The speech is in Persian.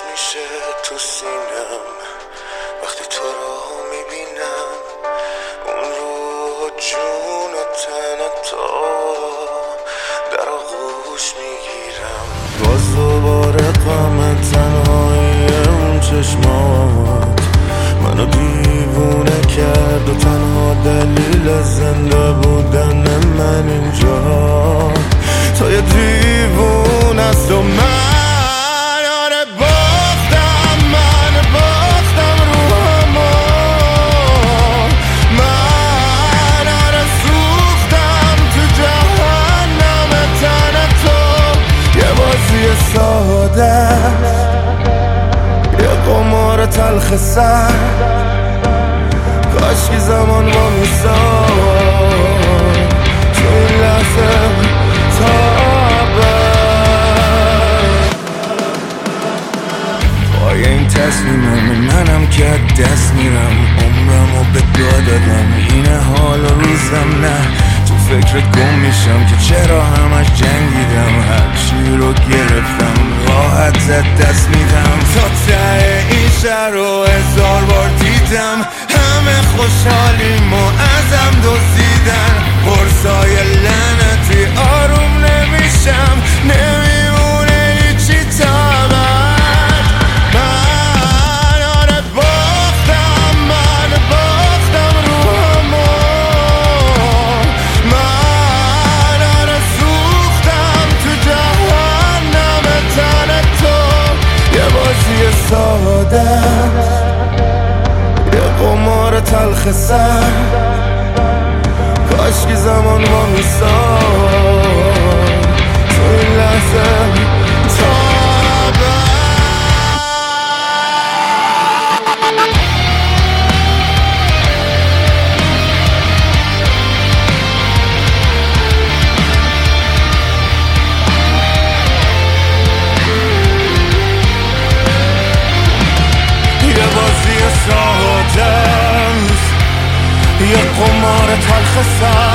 میشه تو سینم وقتی تو رو میبینم، اون رو جون و تن تو در آغوش میگیرم. باز دوباره غم تنهایی اون چشمات منو دیوونه کرد و تنها دلیل زنده بودن من اینجا تو یه دیوون است و من یه قمار تلخ سر، کاش که زمان با میساد تو این لحظه تابه. پای این تصمیمم منم که دست میرم، عمرمو به دو دادم، اینه حال روزم نه تو فکرت گم میشم که چرا همش جنگیدم، هر چی رو گرفتم راحت زد دست میدم. تا ته این شهر رو 1000 بار دیدم، همه خوشحالیم و ازم دزدیدن، قرصای لعنتی آروم نمیشم، نمیمونه هیچی طبعا. ساده یه قمار تلخ سر، کاش که زمان با میساد تو این لحظه تابه. یه قمار تلخ سر